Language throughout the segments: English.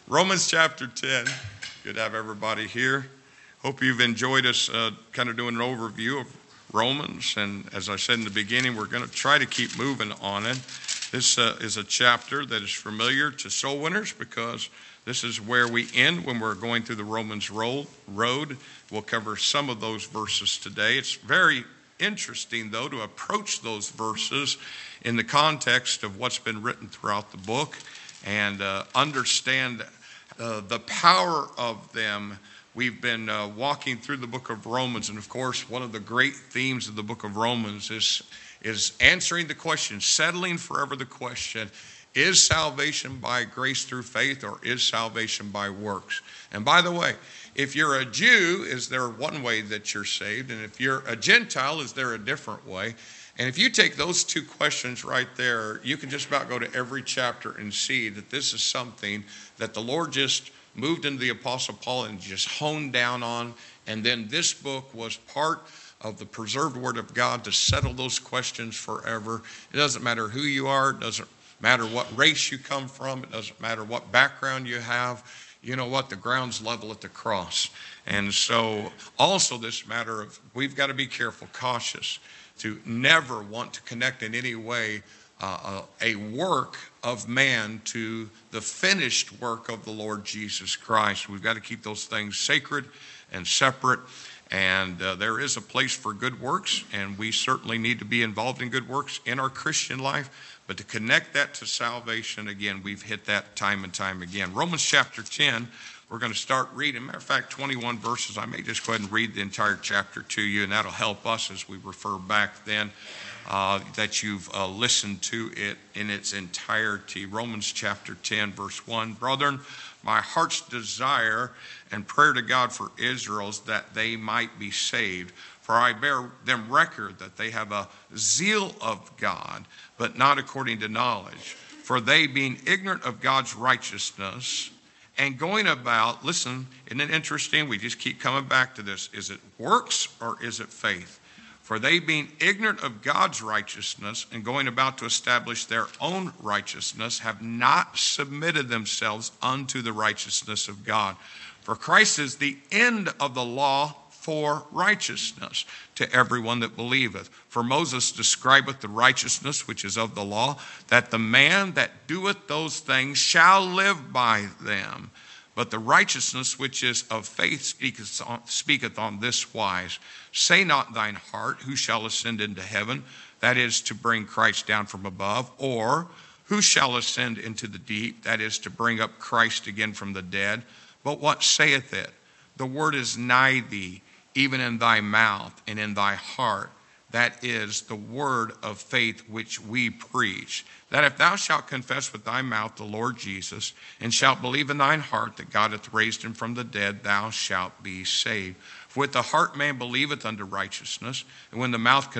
Romans chapter 10. Good to have everybody here. Hope you've enjoyed us kind of doing an overview of Romans. And as I said in the beginning, we're going to try to keep moving on it. This is a chapter that is familiar to soul winners because this is where we end when we're going through the Romans road. We'll cover some of those verses today. It's very interesting, though, to approach those verses in the context of what's been written throughout the book and understand the power of them. We've been walking through the book of Romans, and of course, one of the great themes of the book of Romans is answering the question, settling forever the question, is salvation by grace through faith or is salvation by works? And by the way, if you're a Jew, is there one way that you're saved? And if you're a Gentile, is there a different way? And if you take those two questions right there, you can just about go to every chapter and see that this is something that the Lord just moved into the Apostle Paul and just honed down on. And then this book was part of the preserved Word of God to settle those questions forever. It doesn't matter who you are. It doesn't matter what race you come from. It doesn't matter what background you have. You know what? The ground's level at the cross. And so also this matter of we've got to be careful, cautious, to never want to connect in any way a work of man to the finished work of the Lord Jesus Christ. We've got to keep those things sacred and separate. And there is a place for good works, and we certainly need to be involved in good works in our Christian life. But to connect that to salvation, again, we've hit that time and time again. Romans chapter 10, we're going to start reading. Matter of fact, 21 verses. I may just go ahead and read the entire chapter to you, and that'll help us as we refer back then that you've listened to it in its entirety. Romans chapter 10, verse 1. Brethren, my heart's desire and prayer to God for Israel is that they might be saved. For I bear them record that they have a zeal of God, but not according to knowledge. For they, being ignorant of God's righteousness, and going about, listen, isn't it interesting? We just keep coming back to this. Is it works or is it faith? For they, being ignorant of God's righteousness and going about to establish their own righteousness, have not submitted themselves unto the righteousness of God. For Christ is the end of the law for righteousness to everyone that believeth. For Moses describeth the righteousness which is of the law, that the man that doeth those things shall live by them. But the righteousness which is of faith speaketh on this wise. Say not in thine heart, who shall ascend into heaven? That is to bring Christ down from above. Or who shall ascend into the deep? That is to bring up Christ again from the dead. But what saith it? The word is nigh thee, even in thy mouth and in thy heart. That is the word of faith which we preach. That if thou shalt confess with thy mouth the Lord Jesus, and shalt believe in thine heart that God hath raised him from the dead, thou shalt be saved. For with the heart man believeth unto righteousness, and with the mouth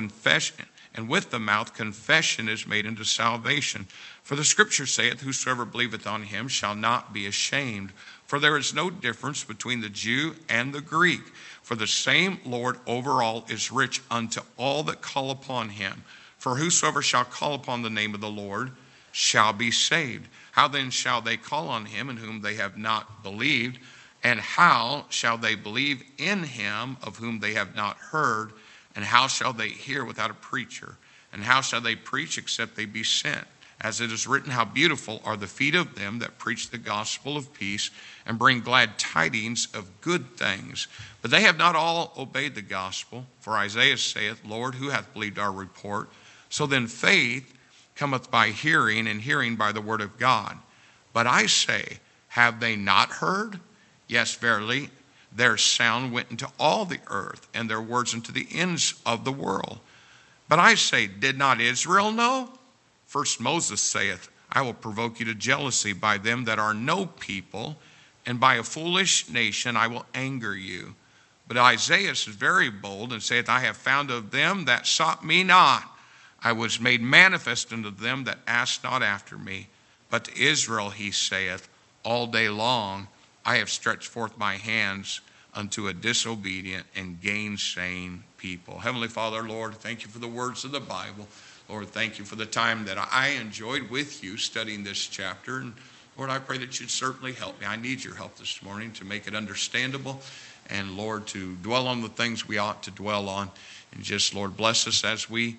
confession is made unto salvation. For the scripture saith, whosoever believeth on him shall not be ashamed. For there is no difference between the Jew and the Greek. For the same Lord over all is rich unto all that call upon him. For whosoever shall call upon the name of the Lord shall be saved. How then shall they call on him in whom they have not believed? And how shall they believe in him of whom they have not heard? And how shall they hear without a preacher? And how shall they preach except they be sent? As it is written, how beautiful are the feet of them that preach the gospel of peace and bring glad tidings of good things. But they have not all obeyed the gospel. For Isaiah saith, Lord, who hath believed our report? So then faith cometh by hearing, and hearing by the word of God. But I say, have they not heard? Yes, verily, their sound went into all the earth, and their words into the ends of the world. But I say, did not Israel know? First Moses saith, I will provoke you to jealousy by them that are no people, and by a foolish nation I will anger you. But Isaiah is very bold, and saith, I have found of them that sought me not. I was made manifest unto them that asked not after me. But to Israel he saith, all day long I have stretched forth my hands unto a disobedient and gainsaying people. Heavenly Father, Lord, thank you for the words of the Bible. Lord, thank you for the time that I enjoyed with you studying this chapter. And Lord, I pray that you'd certainly help me. I need your help this morning to make it understandable. And Lord, to dwell on the things we ought to dwell on. And just, Lord, bless us as we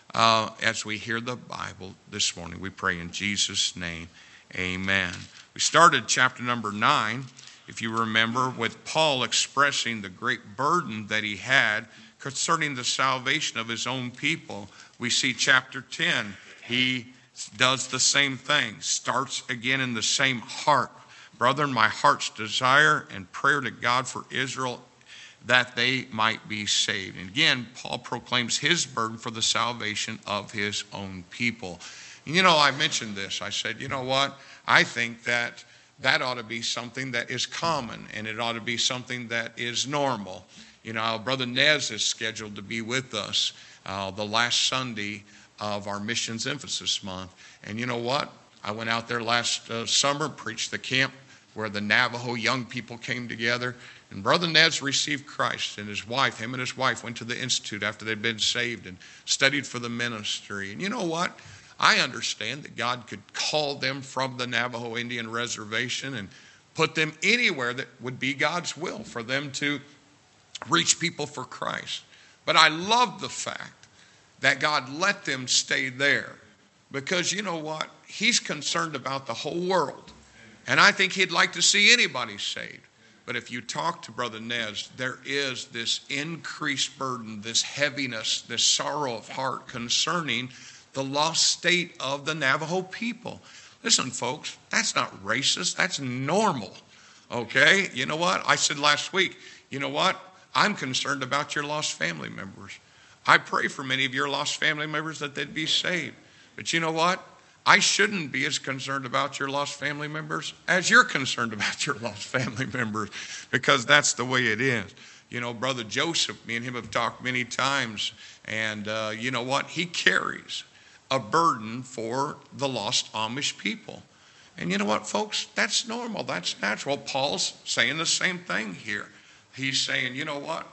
hear the Bible this morning. We pray in Jesus' name. Amen. We started chapter number 9, if you remember, with Paul expressing the great burden that he had concerning the salvation of his own people. We see chapter 10. He does the same thing, starts again in the same heart. Brethren, my heart's desire and prayer to God for Israel, that they might be saved. And again, Paul proclaims his burden for the salvation of his own people. And I mentioned this. I said, you know what? I think that ought to be something that is common, and it ought to be something that is normal. Brother Nez is scheduled to be with us the last Sunday of our Missions Emphasis Month. And you know what? I went out there last summer, preached the camp where the Navajo young people came together. And Brother Nez received Christ, and him and his wife went to the Institute after they'd been saved and studied for the ministry. And you know what? I understand that God could call them from the Navajo Indian Reservation and put them anywhere that would be God's will for them to reach people for Christ. But I love the fact that God let them stay there, because you know what? He's concerned about the whole world. And I think he'd like to see anybody saved. But if you talk to Brother Nez, there is this increased burden, this heaviness, this sorrow of heart concerning the lost state of the Navajo people. Listen, folks, that's not racist. That's normal. Okay? You know what? I said last week, you know what? I'm concerned about your lost family members. I pray for many of your lost family members that they'd be saved. But you know what? I shouldn't be as concerned about your lost family members as you're concerned about your lost family members, because that's the way it is. Brother Joseph, me and him have talked many times, and you know what? He carries a burden for the lost Amish people. And you know what, folks? That's normal. That's natural. Paul's saying the same thing here. He's saying, you know what?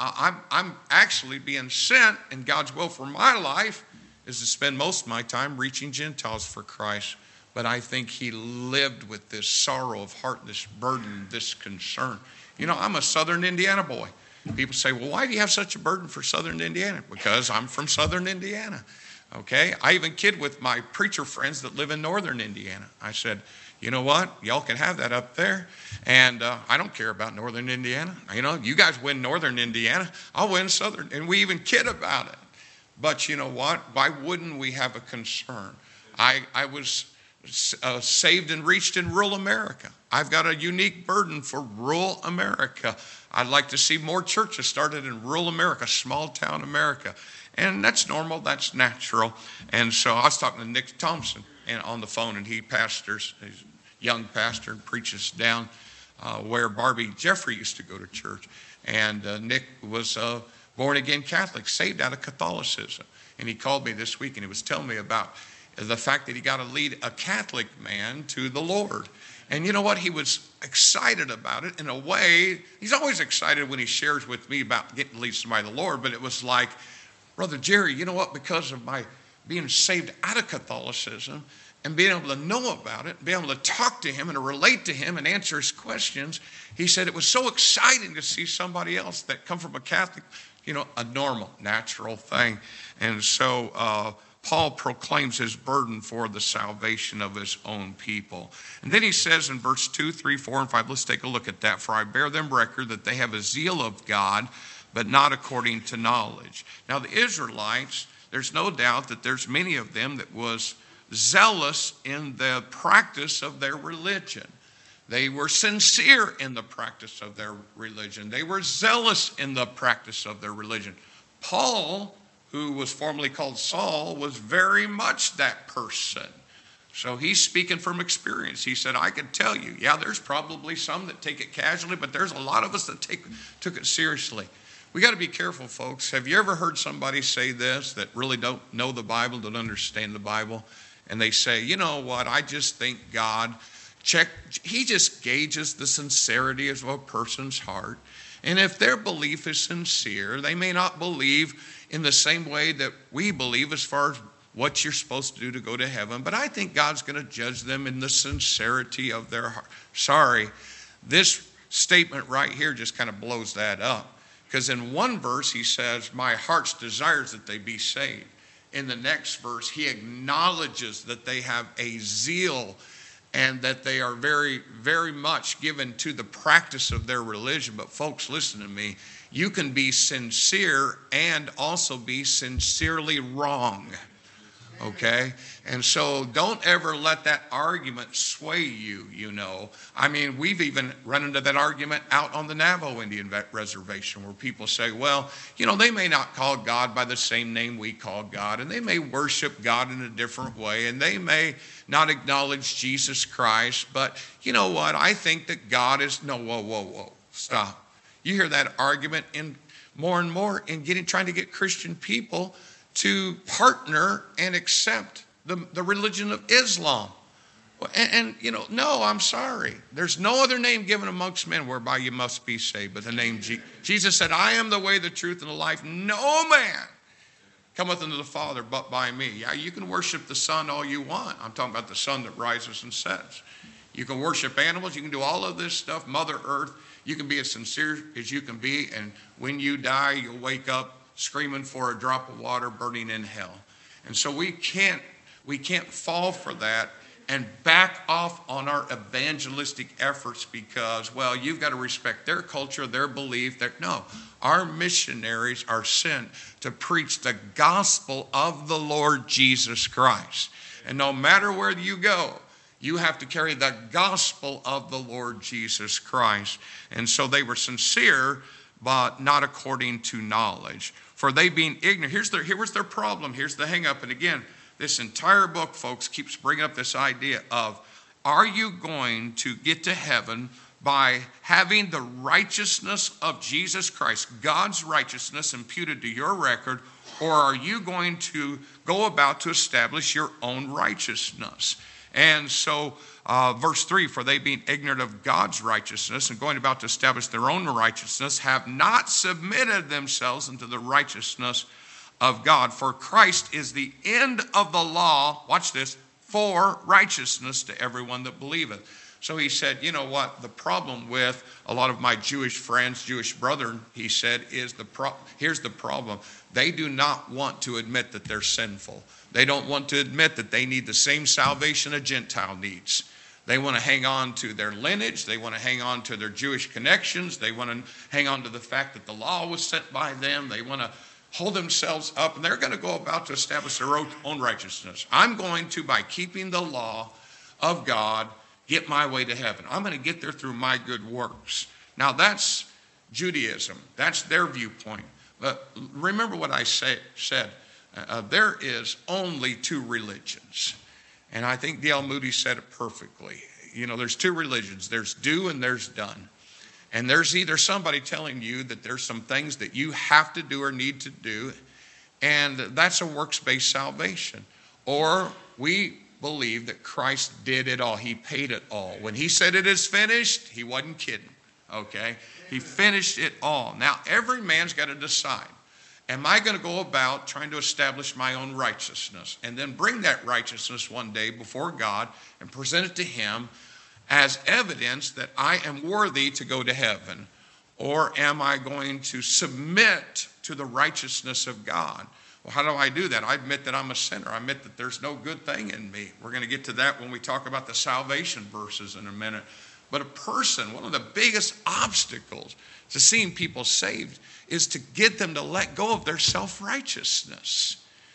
I'm actually being sent, and God's will for my life is to spend most of my time reaching Gentiles for Christ. But I think he lived with this sorrow of heart, this burden, this concern. I'm a Southern Indiana boy. People say, well, why do you have such a burden for Southern Indiana? Because I'm from Southern Indiana. Okay? I even kid with my preacher friends that live in Northern Indiana. I said, you know what? Y'all can have that up there. And I don't care about Northern Indiana. You guys win Northern Indiana, I'll win Southern. And we even kid about it. But you know what? Why wouldn't we have a concern? I was saved and reached in rural America. I've got a unique burden for rural America. I'd like to see more churches started in rural America, small town America. And that's normal, that's natural. And so I was talking to Nick Thompson on the phone, and he pastors, he's a young pastor, and preaches down where Barbie Jeffrey used to go to church. And Nick was born-again Catholic, saved out of Catholicism. And he called me this week, and he was telling me about the fact that he got to lead a Catholic man to the Lord. And you know what? He was excited about it in a way. He's always excited when he shares with me about getting to lead somebody to the Lord, but it was like, Brother Jerry, you know what? Because of my being saved out of Catholicism and being able to know about it, being able to talk to him and to relate to him and answer his questions, he said it was so exciting to see somebody else that come from a Catholic, a normal, natural thing. And so Paul proclaims his burden for the salvation of his own people. And then he says in verse 2, 3, 4, and 5, let's take a look at that. For I bear them record that they have a zeal of God, but not according to knowledge. Now the Israelites, there's no doubt that there's many of them that was zealous in the practice of their religion. They were sincere in the practice of their religion. They were zealous in the practice of their religion. Paul, who was formerly called Saul, was very much that person. So he's speaking from experience. He said, I could tell you, there's probably some that take it casually, but there's a lot of us that took it seriously. We got to be careful, folks. Have you ever heard somebody say this that really don't know the Bible, don't understand the Bible? And they say, you know what, I just think God he just gauges the sincerity of a person's heart. And if their belief is sincere, they may not believe in the same way that we believe as far as what you're supposed to do to go to heaven, but I think God's going to judge them in the sincerity of their heart. Sorry, this statement right here just kind of blows that up. Because in one verse he says, my heart's desires that they be saved. In the next verse, he acknowledges that they have a zeal and that they are very, very much given to the practice of their religion. But folks, listen to me. You can be sincere and also be sincerely wrong. Okay? And so don't ever let that argument sway you, you know. I mean, we've even run into that argument out on the Navajo Indian Reservation where people say, well, you know, they may not call God by the same name we call God, and they may worship God in a different way, and they may not acknowledge Jesus Christ, but you know what? I think that God is, no, whoa, stop. You hear that argument in more and more in trying to get Christian people to partner and accept the religion of Islam. And you know, no, I'm sorry. There's no other name given amongst men whereby you must be saved but the name Jesus. Jesus said, I am the way, the truth, and the life. No man cometh unto the Father but by me. Yeah, you can worship the sun all you want. I'm talking about the sun that rises and sets. You can worship animals. You can do all of this stuff, Mother Earth. You can be as sincere as you can be, and when you die, you'll wake up screaming for a drop of water burning in hell. And so we can't fall for that and back off on our evangelistic efforts because, well, you've got to respect their culture, their belief. No, our missionaries are sent to preach the gospel of the Lord Jesus Christ. And no matter where you go, you have to carry the gospel of the Lord Jesus Christ. And so they were sincere, but not according to knowledge. For they being ignorant, here was their problem. Here's the hang up. And again, this entire book, folks, keeps bringing up this idea of, are you going to get to heaven by having the righteousness of Jesus Christ, God's righteousness imputed to your record, or are you going to go about to establish your own righteousness? And so verse 3, for they being ignorant of God's righteousness and going about to establish their own righteousness, have not submitted themselves unto the righteousness of God. For Christ is the end of the law, watch this, for righteousness to everyone that believeth. So he said, you know what, the problem with a lot of my Jewish friends, Jewish brethren, he said, is here's the problem. They do not want to admit that they're sinful. They don't want to admit that they need the same salvation a Gentile needs. They want to hang on to their lineage. They want to hang on to their Jewish connections. They want to hang on to the fact that the law was sent by them. They want to hold themselves up, and they're going to go about to establish their own righteousness. I'm going to, by keeping the law of God, get my way to heaven. I'm going to get there through my good works. Now, that's Judaism. That's their viewpoint. But remember what I said. There is only two religions. And I think D.L. Moody said it perfectly. You know, there's two religions. There's do and there's done. And there's either somebody telling you that there's some things that you have to do or need to do, and that's a works-based salvation. Or we believe that Christ did it all. He paid it all. When he said it is finished, he wasn't kidding, okay? He finished it all. Now, every man's got to decide, am I going to go about trying to establish my own righteousness and then bring that righteousness one day before God and present it to him as evidence that I am worthy to go to heaven? Or am I going to submit to the righteousness of God? Well, how do I do that? I admit that I'm a sinner. I admit that there's no good thing in me. We're going to get to that when we talk about the salvation verses in a minute. But a person, one of the biggest obstacles to seeing people saved is to get them to let go of their self-righteousness,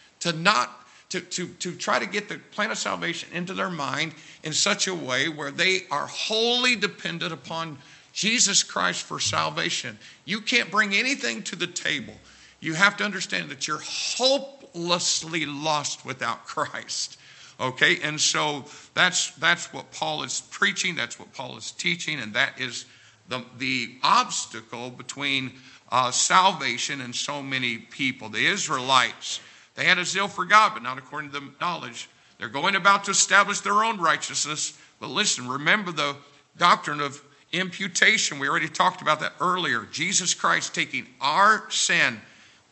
to try to get the plan of salvation into their mind in such a way where they are wholly dependent upon Jesus Christ for salvation. You can't bring anything to the table. You have to understand that you're hopelessly lost without Christ. Okay, and so that's what Paul is preaching, that's what Paul is teaching, and that is the obstacle between salvation and so many people. The Israelites, they had a zeal for God, but not according to the knowledge. They're going about to establish their own righteousness. But listen, remember the doctrine of imputation. We already talked about that earlier. Jesus Christ taking our sin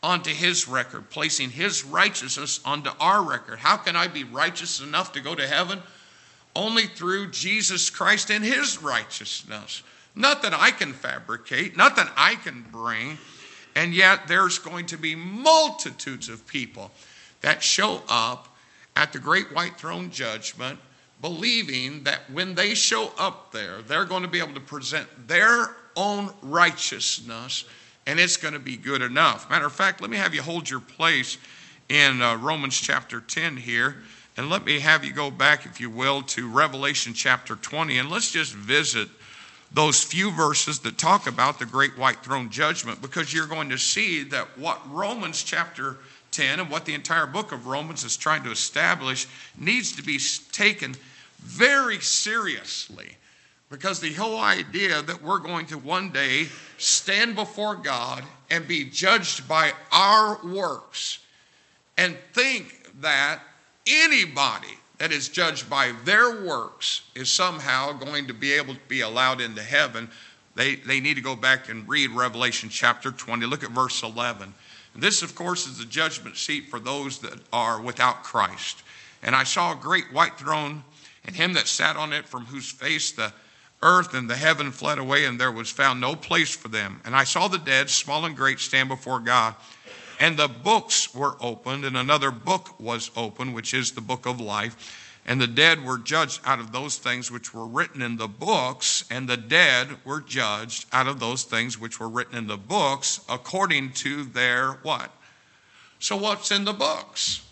onto his record, placing his righteousness onto our record. How can I be righteous enough to go to heaven? Only through Jesus Christ and his righteousness. Not that I can fabricate, not that I can bring. And yet there's going to be multitudes of people that show up at the great white throne judgment, believing that when they show up there, they're going to be able to present their own righteousness, and it's going to be good enough. Matter of fact, let me have you hold your place in Romans chapter 10 here, and let me have you go back, if you will, to Revelation chapter 20, and let's just visit those few verses that talk about the great white throne judgment, because you're going to see that what Romans chapter 10 and what the entire book of Romans is trying to establish needs to be taken very seriously, because the whole idea that we're going to one day stand before God and be judged by our works, and think that anybody that is judged by their works is somehow going to be able to be allowed into heaven. They need to go back and read Revelation chapter 20. Look at verse 11. This, of course, is the judgment seat for those that are without Christ. And I saw a great white throne, and him that sat on it, from whose face the earth and the heaven fled away, and there was found no place for them. And I saw the dead, small and great, stand before God. And the books were opened, and another book was opened, which is the book of life. And the dead were judged out of those things which were written in the books, and the dead were judged out of those things which were written in the books, according to their what? So what's in the books?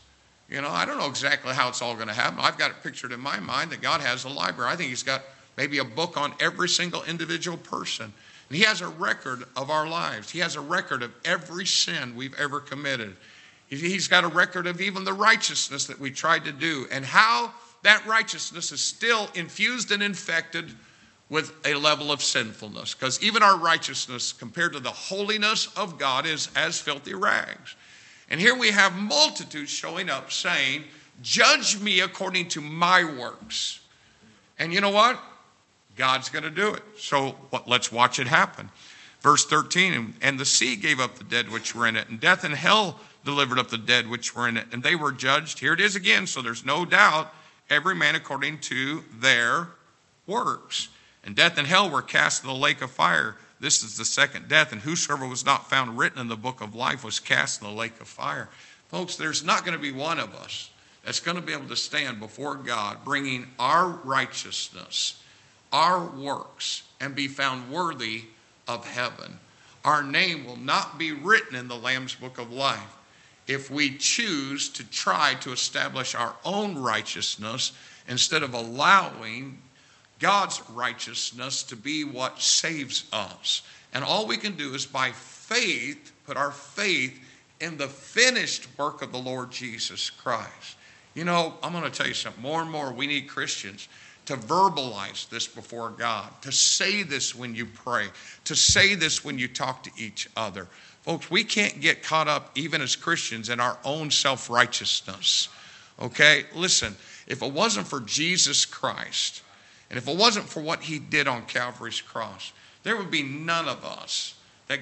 I don't know exactly how it's all going to happen. I've got it pictured in my mind that God has a library. I think he's got maybe a book on every single individual person. And he has a record of our lives. He has a record of every sin we've ever committed. He's got a record of even the righteousness that we tried to do, and how that righteousness is still infused and infected with a level of sinfulness. Because even our righteousness compared to the holiness of God is as filthy rags. And here we have multitudes showing up saying, judge me according to my works. And you know what? God's going to do it. So let's watch it happen. Verse 13, and the sea gave up the dead which were in it, and death and hell delivered up the dead which were in it, and they were judged. Here it is again, so there's no doubt, every man according to their works. And death and hell were cast in the lake of fire. This is the second death, and whosoever was not found written in the book of life was cast in the lake of fire. Folks, there's not going to be one of us that's going to be able to stand before God bringing our righteousness, our works, and be found worthy of heaven. Our name will not be written in the Lamb's book of life if we choose to try to establish our own righteousness instead of allowing God's righteousness to be what saves us. And all we can do is by faith, put our faith in the finished work of the Lord Jesus Christ. I'm going to tell you something. More and more we need Christians to verbalize this before God, to say this when you pray, to say this when you talk to each other. Folks, we can't get caught up, even as Christians, in our own self-righteousness. Okay? Listen, if it wasn't for Jesus Christ, and if it wasn't for what he did on Calvary's cross, there would be none of us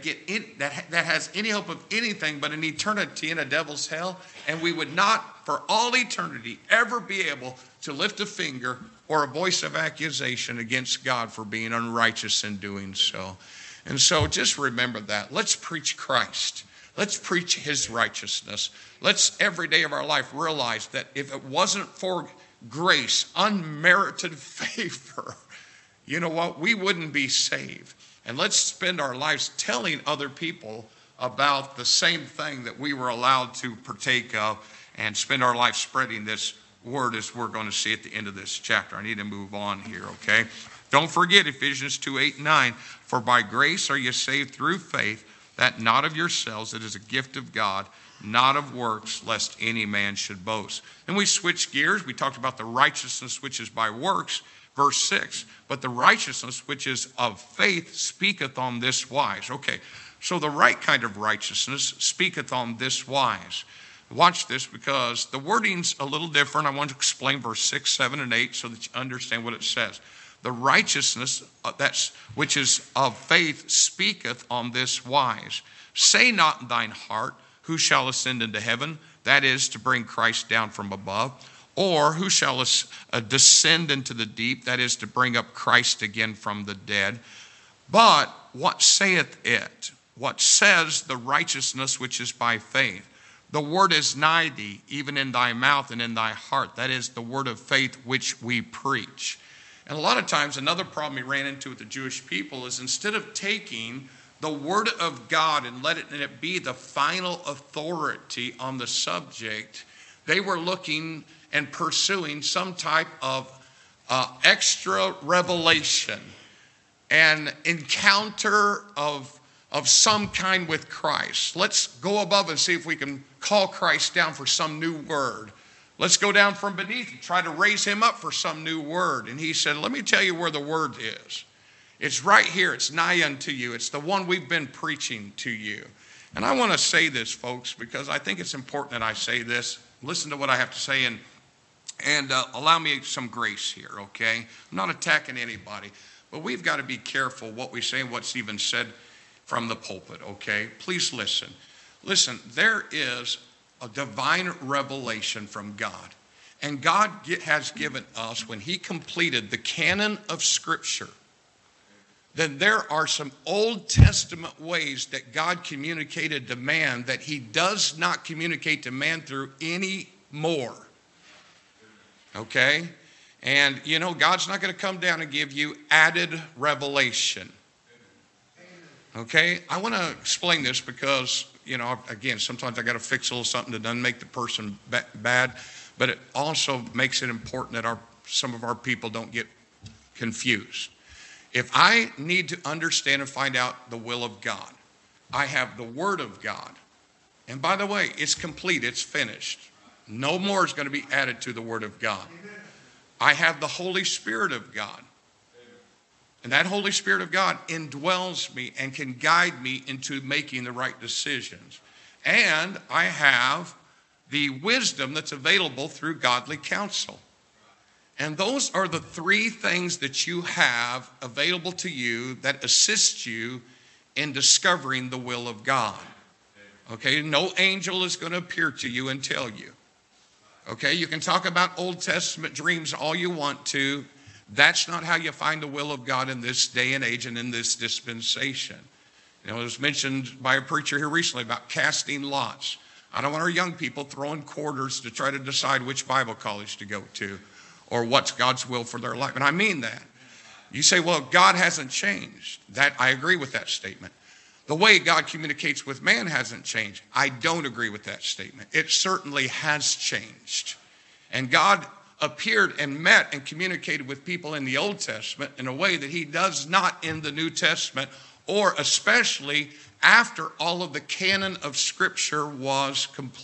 that has any hope of anything but an eternity in a devil's hell, and we would not, for all eternity, ever be able to lift a finger or a voice of accusation against God for being unrighteous in doing so. And so just remember that. Let's preach Christ. Let's preach his righteousness. Let's every day of our life realize that if it wasn't for grace, unmerited favor, you know what? We wouldn't be saved. And let's spend our lives telling other people about the same thing that we were allowed to partake of, and spend our life spreading this word, as we're going to see at the end of this chapter. I need to move on here, okay? Don't forget Ephesians 2:8-9. For by grace are you saved through faith, that not of yourselves, it is a gift of God, not of works, lest any man should boast. Then we switch gears. We talked about the righteousness which is by works, verse 6. But the righteousness which is of faith speaketh on this wise. Okay, so the right kind of righteousness speaketh on this wise. Watch this, because the wording's a little different. I want to explain verse 6, 7, and 8 so that you understand what it says. The righteousness which is of faith speaketh on this wise. Say not in thine heart, who shall ascend into heaven? That is to bring Christ down from above. Or who shall descend into the deep? That is to bring up Christ again from the dead. But what saith it? What says the righteousness which is by faith? The word is nigh thee, even in thy mouth and in thy heart. That is the word of faith which we preach. And a lot of times, another problem we ran into with the Jewish people is instead of taking the word of God and letting it be the final authority on the subject, they were looking and pursuing some type of extra revelation, an encounter of some kind with Christ. Let's go above and see if we can call Christ down for some new word. Let's go down from beneath and try to raise him up for some new word. And he said, let me tell you where the word is. It's right here. It's nigh unto you. It's the one we've been preaching to you. And I want to say this, folks, because I think it's important that I say this. Listen to what I have to say and allow me some grace here, okay? I'm not attacking anybody, but we've got to be careful what we say and what's even said from the pulpit, okay? Please listen. Listen, there is a divine revelation from God. And God has given us, when he completed the canon of Scripture, then there are some Old Testament ways that God communicated to man that he does not communicate to man through any more. Okay? And, you know, God's not going to come down and give you added revelation. Okay? I want to explain this because, you know, again, sometimes I got to fix a little something that doesn't make the person bad, but it also makes it important that some of our people don't get confused. If I need to understand and find out the will of God, I have the Word of God. And by the way, it's complete, it's finished. No more is going to be added to the Word of God. I have the Holy Spirit of God. And that Holy Spirit of God indwells me and can guide me into making the right decisions. And I have the wisdom that's available through godly counsel. And those are the three things that you have available to you that assist you in discovering the will of God. Okay, no angel is going to appear to you and tell you. Okay, you can talk about Old Testament dreams all you want to. That's not how you find the will of God in this day and age and in this dispensation. You know, it was mentioned by a preacher here recently about casting lots. I don't want our young people throwing quarters to try to decide which Bible college to go to or what's God's will for their life. And I mean that. You say, well, God hasn't changed. That I agree with that statement. The way God communicates with man hasn't changed. I don't agree with that statement. It certainly has changed. And God appeared and met and communicated with people in the Old Testament in a way that he does not in the New Testament, or especially after all of the canon of Scripture was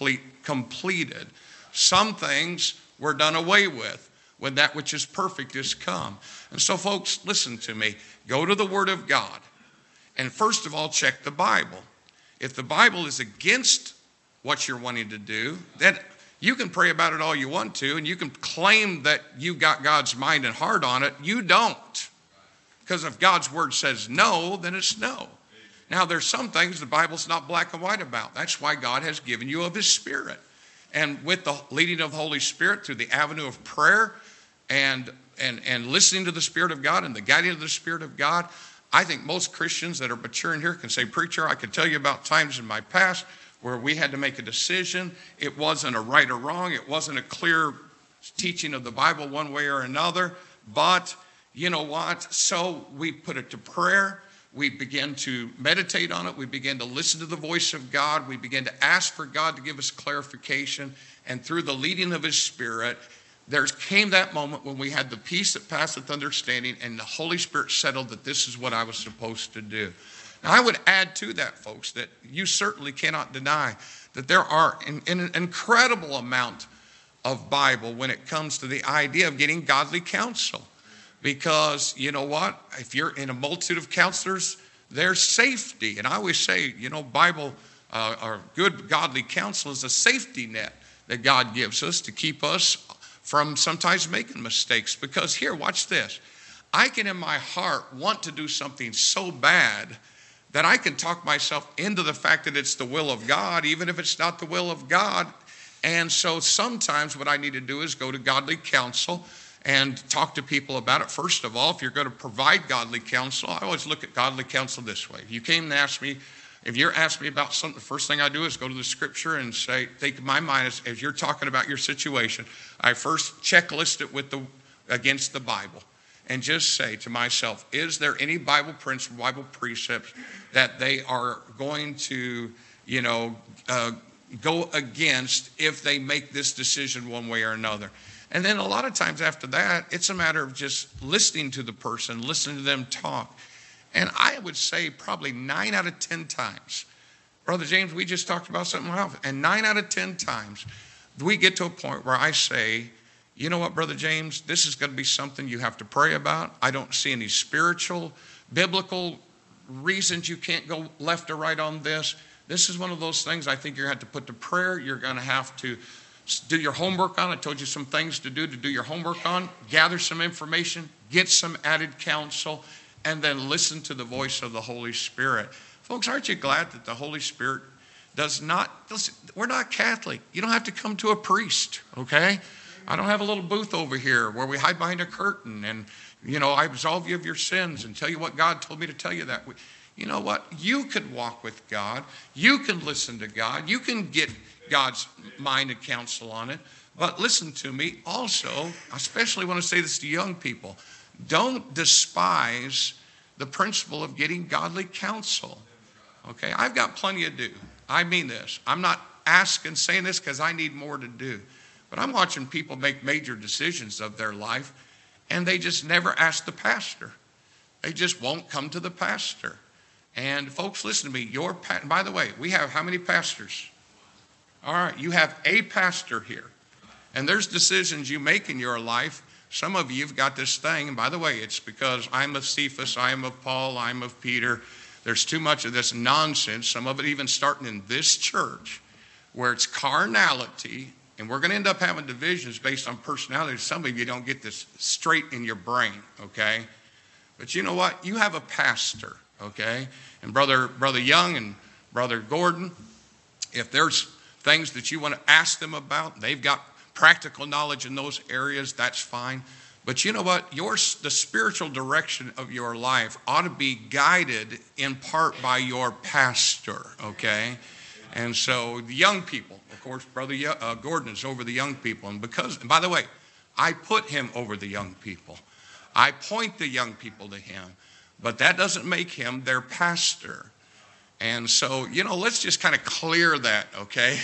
completed. Some things were done away with when that which is perfect is come. And so, folks, listen to me. Go to the Word of God. And first of all, check the Bible. If the Bible is against what you're wanting to do, then you can pray about it all you want to, and you can claim that you've got God's mind and heart on it. You don't. Because if God's Word says no, then it's no. Now, there's some things the Bible's not black and white about. That's why God has given you of His Spirit. And with the leading of the Holy Spirit through the avenue of prayer and listening to the Spirit of God and the guiding of the Spirit of God, I think most Christians that are maturing here can say, preacher, I can tell you about times in my past where we had to make a decision. It wasn't a right or wrong. It wasn't a clear teaching of the Bible one way or another. But you know what? So we put it to prayer. We began to meditate on it. We began to listen to the voice of God. We began to ask for God to give us clarification. And through the leading of His Spirit, there came that moment when we had the peace that passeth understanding, and the Holy Spirit settled that this is what I was supposed to do. Now, I would add to that, folks, that you certainly cannot deny that there are an incredible amount of Bible when it comes to the idea of getting godly counsel. Because, you know what, if you're in a multitude of counselors, there's safety. And I always say, you know, Bible or good godly counsel is a safety net that God gives us to keep us from sometimes making mistakes. Because here, watch this. I can in my heart want to do something so bad that I can talk myself into the fact that it's the will of God, even if it's not the will of God. And so sometimes what I need to do is go to godly counsel and talk to people about it. First of all, if you're going to provide godly counsel, I always look at godly counsel this way. If you came and asked me, if you're asking me about something, the first thing I do is go to the scripture and say, think in my mind as you're talking about your situation, I first checklist it against the Bible and just say to myself, is there any Bible principle, Bible precepts that they are going to, go against if they make this decision one way or another? And then a lot of times after that, it's a matter of just listening to the person, listening to them talk. And I would say probably 9 out of 10 times, Brother James, we just talked about something else, and 9 out of 10 times, we get to a point where I say, you know what, Brother James, this is going to be something you have to pray about. I don't see any spiritual, biblical reasons you can't go left or right on this. This is one of those things I think you're going to have to put to prayer. You're going to have to do your homework on. I told you some things to do your homework on. Gather some information, get some added counsel, and then listen to the voice of the Holy Spirit. Folks, aren't you glad that the Holy Spirit does not, listen, we're not Catholic. You don't have to come to a priest, okay? I don't have a little booth over here where we hide behind a curtain and, I absolve you of your sins and tell you what God told me to tell you that. You know what? You can walk with God. You can listen to God. You can get God's mind and counsel on it. But listen to me also, especially when I say this to young people, don't despise the principle of getting godly counsel. Okay, I've got plenty to do. I mean this. I'm not saying this because I need more to do. But I'm watching people make major decisions of their life, and they just never ask the pastor. They just won't come to the pastor. And folks, listen to me. By the way, we have how many pastors? All right, you have a pastor here. And there's decisions you make in your life. Some of you have got this thing, and by the way, it's because I'm of Cephas, I'm of Paul, I'm of Peter. There's too much of this nonsense, some of it even starting in this church, where it's carnality, and we're going to end up having divisions based on personality. Some of you don't get this straight in your brain, okay? But you know what? You have a pastor, okay? And Brother Young and Brother Gordon, if there's things that you want to ask them about, they've got practical knowledge in those areas, that's fine. But you know what? The spiritual direction of your life ought to be guided in part by your pastor, okay? And so the young people, of course, Brother Gordon is over the young people. And by the way, I put him over the young people. I point the young people to him. But that doesn't make him their pastor. And so, let's just kind of clear that, okay?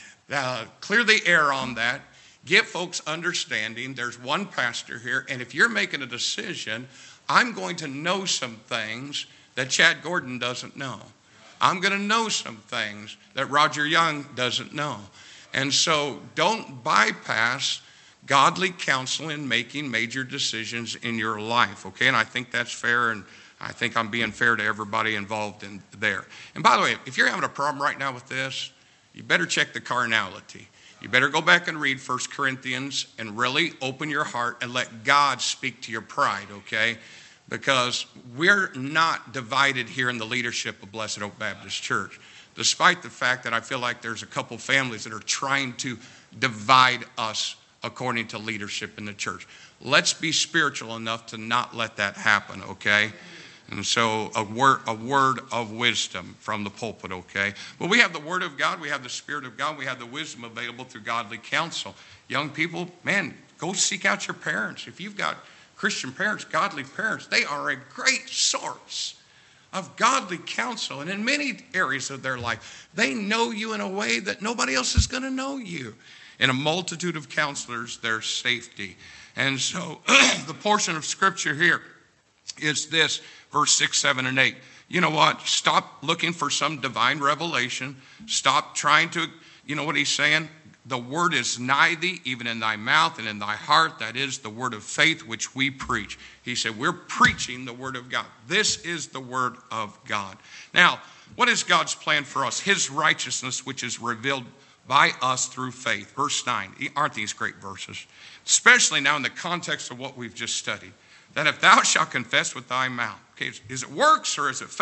Clear the air on that. Get folks understanding there's one pastor here, and if you're making a decision, I'm going to know some things that Chad Gordon doesn't know. I'm going to know some things that Roger Young doesn't know. And so don't bypass godly counsel in making major decisions in your life, okay? And I think that's fair, and I think I'm being fair to everybody involved in there. And by the way, if you're having a problem right now with this, you better check the carnality. You better go back and read 1 Corinthians and really open your heart and let God speak to your pride, okay? Because we're not divided here in the leadership of Blessed Oak Baptist Church, despite the fact that I feel like there's a couple families that are trying to divide us according to leadership in the church. Let's be spiritual enough to not let that happen, okay? And so a word of wisdom from the pulpit, okay? Well, we have the Word of God, we have the Spirit of God, we have the wisdom available through godly counsel. Young people, man, go seek out your parents. If you've got Christian parents, godly parents, they are a great source of godly counsel. And in many areas of their life, they know you in a way that nobody else is going to know you. In a multitude of counselors, there's safety. And so the portion of Scripture here is this, verse 6, 7, and 8. You know what? Stop looking for some divine revelation. Stop trying to, you know what he's saying? The word is nigh thee, even in thy mouth and in thy heart. That is the word of faith which we preach. He said, we're preaching the word of God. This is the word of God. Now, what is God's plan for us? His righteousness, which is revealed by us through faith. Verse 9. Aren't these great verses? Especially now in the context of what we've just studied. That if thou shalt confess with thy mouth. Okay, is it works or is it faith?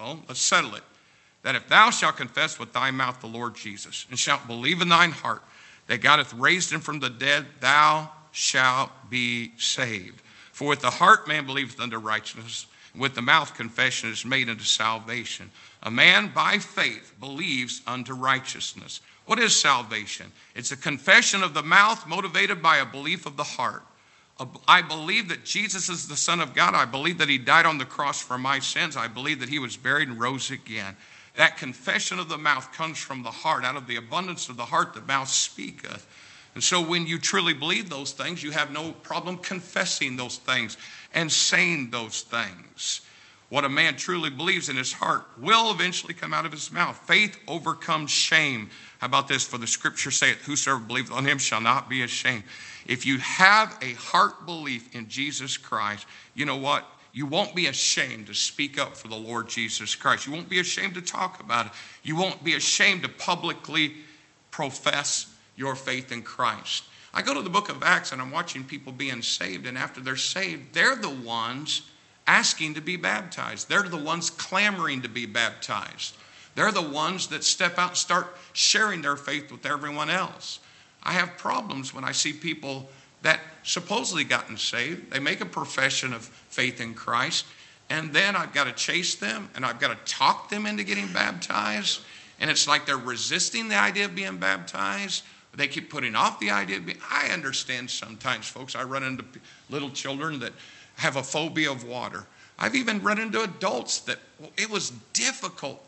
Well, let's settle it. That if thou shalt confess with thy mouth the Lord Jesus, and shalt believe in thine heart that God hath raised him from the dead, thou shalt be saved. For with the heart man believeth unto righteousness, and with the mouth confession is made unto salvation. A man by faith believes unto righteousness. What is salvation? It's a confession of the mouth motivated by a belief of the heart. I believe that Jesus is the Son of God. I believe that he died on the cross for my sins. I believe that he was buried and rose again. That confession of the mouth comes from the heart. Out of the abundance of the heart, the mouth speaketh. And so when you truly believe those things, you have no problem confessing those things and saying those things. What a man truly believes in his heart will eventually come out of his mouth. Faith overcomes shame. How about this? For the scripture saith, whosoever believeth on him shall not be ashamed. If you have a heart belief in Jesus Christ, you know what? You won't be ashamed to speak up for the Lord Jesus Christ. You won't be ashamed to talk about it. You won't be ashamed to publicly profess your faith in Christ. I go to the book of Acts and I'm watching people being saved, and after they're saved, they're the ones asking to be baptized. They're the ones clamoring to be baptized. They're the ones that step out and start sharing their faith with everyone else. I have problems when I see people that supposedly gotten saved. They make a profession of faith in Christ, and then I've got to chase them and I've got to talk them into getting baptized. And it's like they're resisting the idea of being baptized. They keep putting off the idea of being. I understand sometimes, folks. I run into little children that have a phobia of water. I've even run into adults that it was difficult.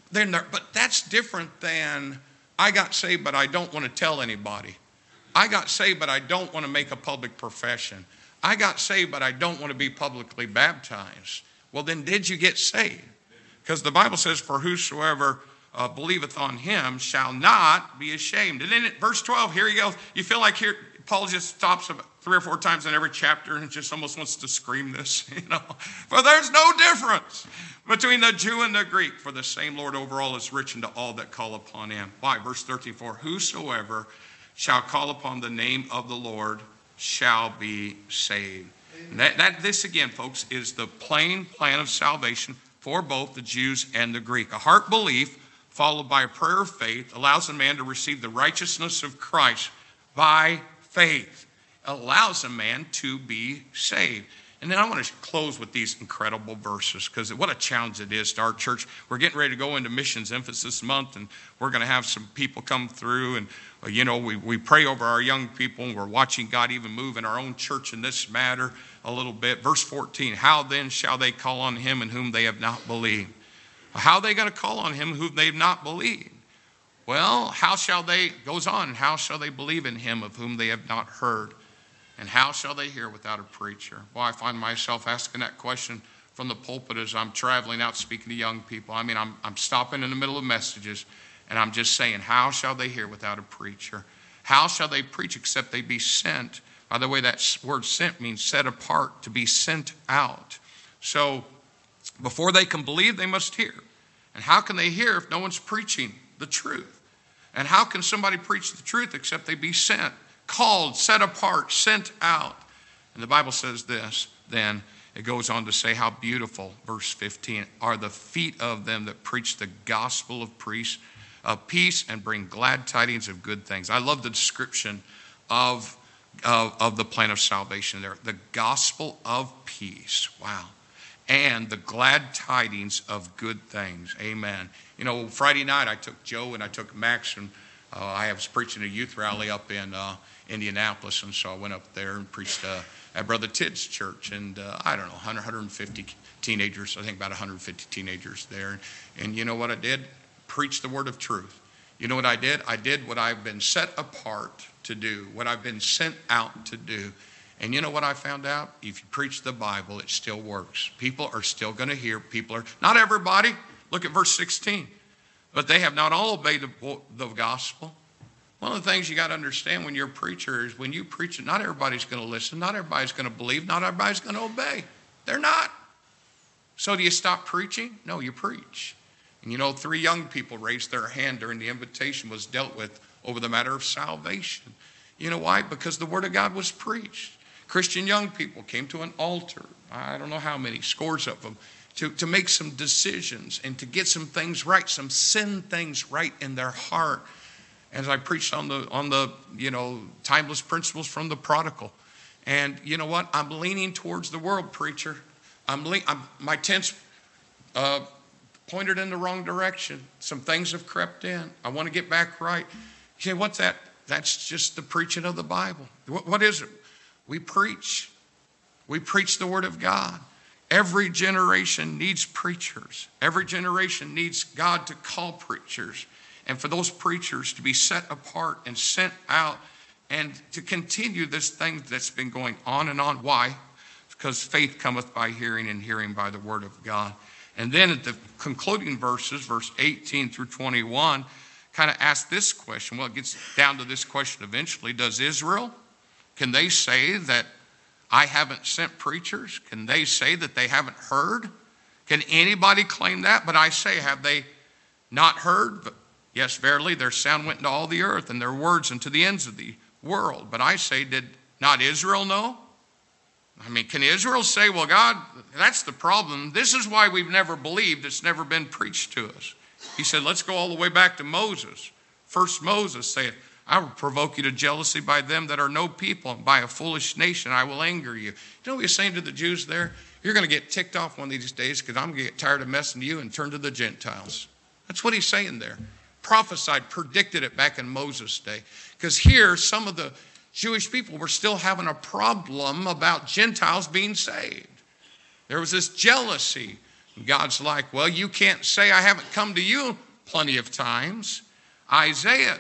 But that's different than I got saved, but I don't want to tell anybody. I got saved, but I don't want to make a public profession. I got saved, but I don't want to be publicly baptized. Well, then did you get saved? Because the Bible says, for whosoever believeth on him shall not be ashamed. And then at verse 12, here he goes. You feel like here Paul just stops 3 or 4 times in every chapter and just almost wants to scream this, For there's no difference between the Jew and the Greek, for the same Lord over all is rich unto all that call upon him. Why? Verse 13, for whosoever shall call upon the name of the Lord shall be saved. And this again, folks, is the plain plan of salvation for both the Jews and the Greek. A heart belief followed by a prayer of faith allows a man to receive the righteousness of Christ by faith. Allows a man to be saved. And then I want to close with these incredible verses, because what a challenge it is to our church. We're getting ready to go into Missions Emphasis Month, and we're going to have some people come through, and we pray over our young people, and we're watching God even move in our own church in this matter a little bit. Verse 14, how then shall they call on him in whom they have not believed? How are they going to call on him whom they've not believed? Well, how shall they believe in him of whom they have not heard? And how shall they hear without a preacher? Well, I find myself asking that question from the pulpit as I'm traveling out speaking to young people. I mean, I'm stopping in the middle of messages, and I'm just saying, how shall they hear without a preacher? How shall they preach except they be sent? By the way, that word sent means set apart, to be sent out. So before they can believe, they must hear. And how can they hear if no one's preaching the truth? And how can somebody preach the truth except they be sent? Called, set apart, sent out. And the Bible says this, then it goes on to say how beautiful, verse 15, are the feet of them that preach the gospel of peace and bring glad tidings of good things. I love the description of the plan of salvation there. The gospel of peace. Wow. And the glad tidings of good things. Amen. Friday night I took Joe and I took Max, and I was preaching a youth rally up in Indianapolis, and so I went up there and preached at Brother Tidd's church, and 150 teenagers, I think about 150 teenagers there. And you know what I did? Preach the word of truth. You know what I did? I did what I've been set apart to do, what I've been sent out to do. And you know what I found out? If you preach the Bible, it still works. People are still going to hear. Not everybody. Look at verse 16. But they have not all obeyed the gospel. One of the things you got to understand when you're a preacher is when you preach it, not everybody's going to listen. Not everybody's going to believe. Not everybody's going to obey. They're not. So do you stop preaching? No, you preach. And 3 young people raised their hand during the invitation was dealt with over the matter of salvation. You know why? Because the word of God was preached. Christian young people came to an altar. I don't know how many, scores of them. to make some decisions and to get some things right, some sin things right in their heart. As I preached on the timeless principles from the prodigal. And you know what? I'm leaning towards the world, preacher. My tent's pointed in the wrong direction. Some things have crept in. I want to get back right. You say, what's that? That's just the preaching of the Bible. What is it? We preach. We preach the Word of God. Every generation needs preachers. Every generation needs God to call preachers. And for those preachers to be set apart and sent out and to continue this thing that's been going on and on. Why? Because faith cometh by hearing, and hearing by the Word of God. And then at the concluding verses, verse 18 through 21, kind of ask this question. Well, it gets down to this question eventually. Does Israel, can they say that I haven't sent preachers? Can they say that they haven't heard? Can anybody claim that? But I say, have they not heard? But yes, verily, their sound went into all the earth, and their words into the ends of the world. But I say, did not Israel know? I mean, can Israel say, well, God, that's the problem. This is why we've never believed. It's never been preached to us. He said, let's go all the way back to Moses. First Moses saith, I will provoke you to jealousy by them that are no people, and by a foolish nation I will anger you. You know what he's saying to the Jews there? You're going to get ticked off one of these days because I'm going to get tired of messing with you and turn to the Gentiles. That's what he's saying there. Prophesied, predicted it back in Moses' day. Because here, some of the Jewish people were still having a problem about Gentiles being saved. There was this jealousy. And God's like, well, you can't say I haven't come to you plenty of times. Isaiah,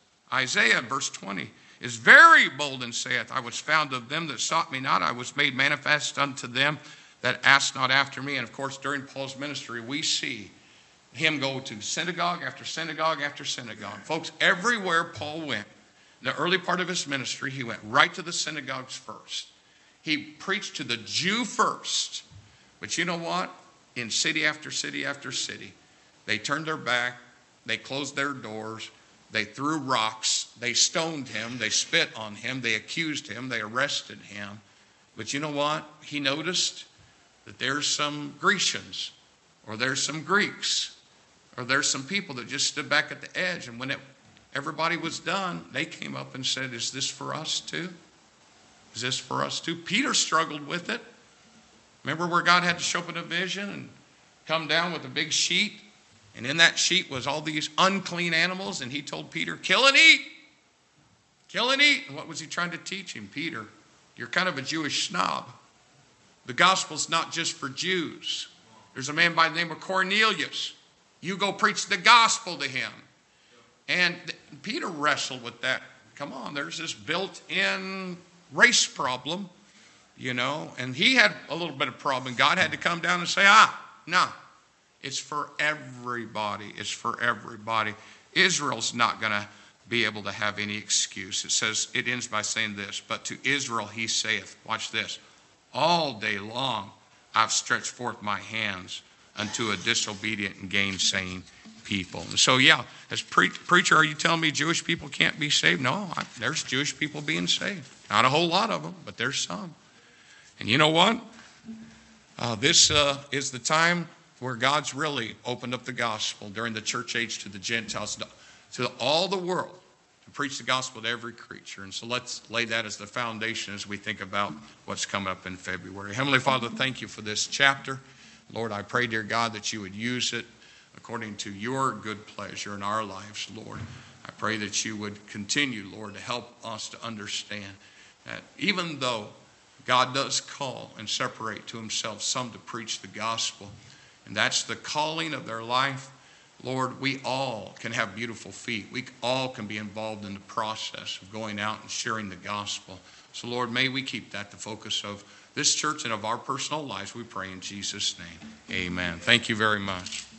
verse 20, is very bold and saith, I was found of them that sought me not. I was made manifest unto them that asked not after me. And of course, during Paul's ministry, we see him go to synagogue after synagogue after synagogue. Folks, everywhere Paul went, in the early part of his ministry, he went right to the synagogues first. He preached to the Jew first. But you know what? In city after city after city, they turned their back, they closed their doors, they threw rocks, they stoned him, they spit on him, they accused him, they arrested him. But you know what? He noticed that there's some Grecians, or there's some Greeks, or there's some people that just stood back at the edge. And when everybody was done, they came up and said, is this for us too? Is this for us too? Peter struggled with it. Remember where God had to show up in a vision and come down with a big sheet? And in that sheet was all these unclean animals. And he told Peter, kill and eat. Kill and eat. And what was he trying to teach him? Peter, you're kind of a Jewish snob. The gospel's not just for Jews. There's a man by the name of Cornelius. You go preach the gospel to him. And Peter wrestled with that. Come on, there's this built-in race problem, and he had a little bit of problem. God had to come down and say, no, it's for everybody. It's for everybody. Israel's not going to be able to have any excuse. It says, it ends by saying this, but to Israel he saith, watch this, all day long I've stretched forth my hands unto a disobedient and gainsaying people. And so, as preacher, are you telling me Jewish people can't be saved? No, there's Jewish people being saved. Not a whole lot of them, but there's some. And you know what? This is the time where God's really opened up the gospel during the church age to the Gentiles, to all the world, to preach the gospel to every creature. And so let's lay that as the foundation as we think about what's coming up in February. Heavenly Father, thank you for this chapter. Lord, I pray, dear God, that you would use it according to your good pleasure in our lives, Lord. I pray that you would continue, Lord, to help us to understand that even though God does call and separate to himself some to preach the gospel, and that's the calling of their life, Lord, we all can have beautiful feet. We all can be involved in the process of going out and sharing the gospel. So, Lord, may we keep that the focus of this church and of our personal lives, we pray in Jesus' name. Amen. Thank you very much.